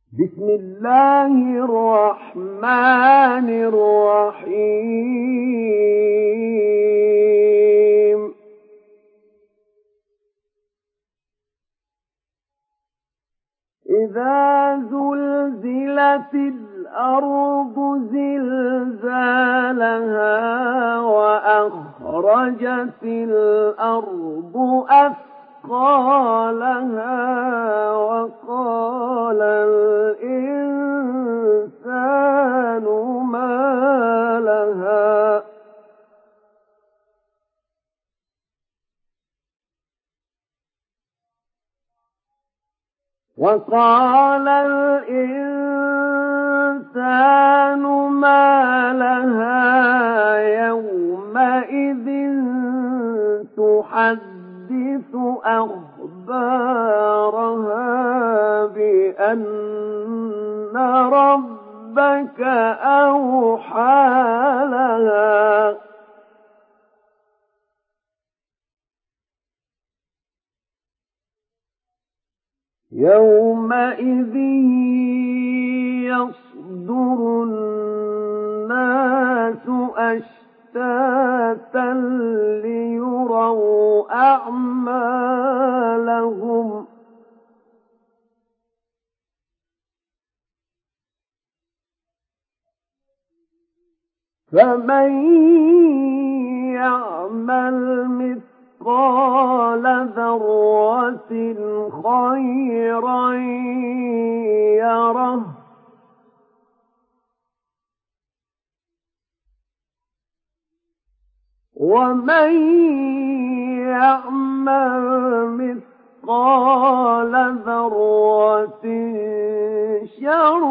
بسم الله الرحمن الرحيم إذا زلزلت الأرض زلزالها وأخرجت الأرض أثقالها وقال الإنسان ما لها وقال الإنسان ما لها يومئذ تحدث أخبارها بأن ربك أوحى لها يومئذ يصدر الناس أشتاتا ليروا أعمالهم فمن يعمل مثقال ذرة خيرا يره ومن يعمل مثقال ذرة شرا